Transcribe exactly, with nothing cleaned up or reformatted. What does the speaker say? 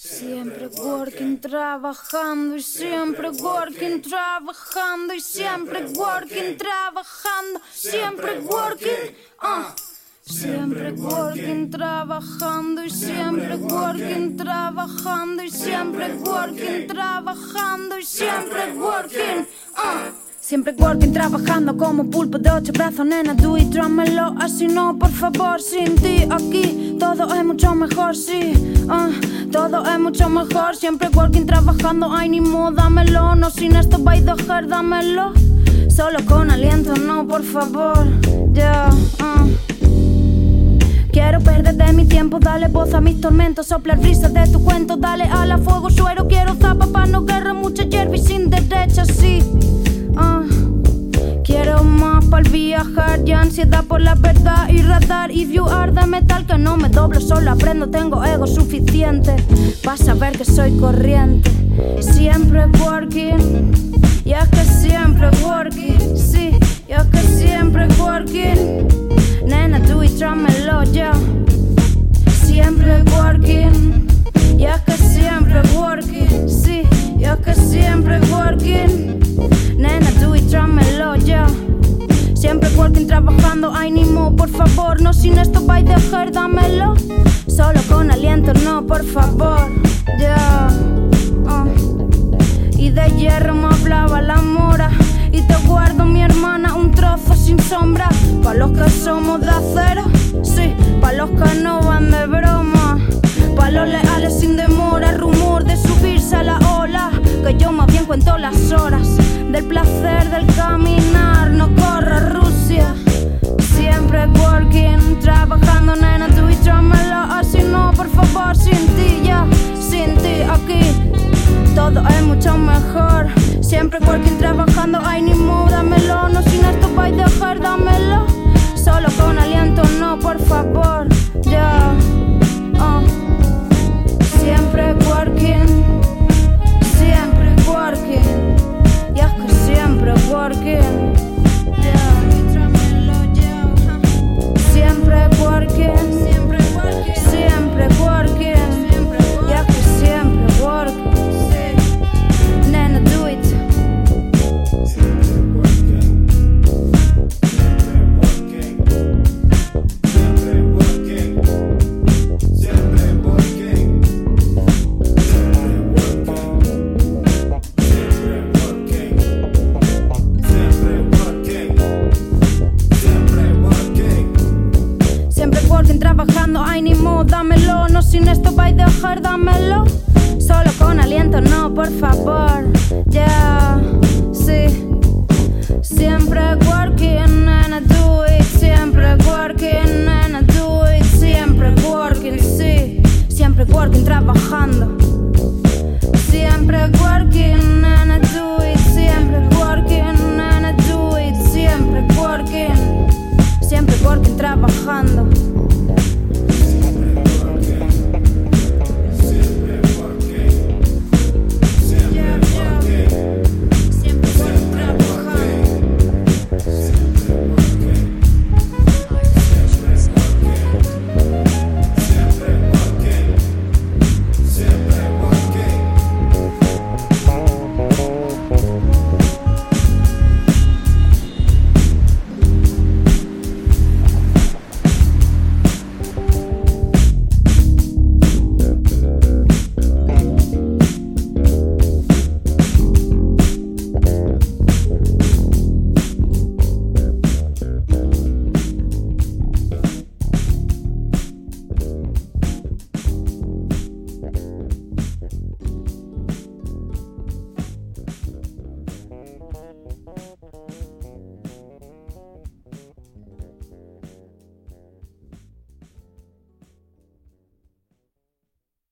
Siempre working, trabajando y siempre working, trabajando y siempre working, trabajando, siempre working, uh. Siempre working, trabajando y siempre working, trabajando y siempre working, trabajando y siempre working, uh. Siempre working, trabajando como pulpo de ocho brazos, nena, tú y trámelo así no, por favor, sin ti aquí todo es mucho mejor, sí, uh, todo es mucho mejor. Siempre working, trabajando, ay ni modo, dámelo, no sin esto vais a dejar, dámelo, solo con aliento, no, por favor, ya, yeah, uh. Quiero perderte mi tiempo, dale voz a mis tormentos, soplar brisas de tu cuento, dale a la fuego suero, quiero zapa pa' no guerra, mucha hierba y sin derecha, sí. Uh, quiero más pa'l viajar y ansiedad por la verdad y radar y view de metal que no me doblo, solo aprendo, tengo ego suficiente para saber que soy corriente. Siempre working, y es que siempre working, sí, y es que siempre working, nena tú y trámelo ya. Siempre working, y es que siempre working, sí, y es que siempre working, nena, tú y trámelo ya. Siempre working, trabajando, ay ni mo, por favor, no sin esto vais a dejar, dámelo, solo con aliento, no, por favor, ya, yeah. uh. Y de hierro me hablaba la mora, y te guardo mi hermana un trozo sin sombra, pa' los que somos de acero, sí, pa' los que no van de broma, pa' los leales sin demora, rumor de subirse a la ola, que yo más bien cuento las horas del placer del caminar, no corra Rusia. Siempre working, trabajando, nena, tú y trámelo así no, por favor, sin ti ya, sin ti aquí todo es mucho mejor. Siempre working, trabajando, ay ni modo, dámelo, no sin esto vais a dejar, dámelo, solo con aliento, no, por favor, ya, yeah. uh. Siempre working, siempre working, y es que siempre working, yeah. Siempre working, siempre working, siempre working, y es que siempre working, nena do it. Siempre working, siempre working, siempre working, siempre working, siempre working, siempre working, siempre working, trabajando, ay ni modo, dámelo, no sin esto vais a dejar, dámelo, solo con aliento, no, por favor, ya, yeah. Sí. Siempre working, nena, do it. Siempre working, nena, do it. Siempre working, sí. Siempre working, trabajando. Siempre working, nena, do it. Siempre working, nena, do it. Siempre working, siempre working, trabajando.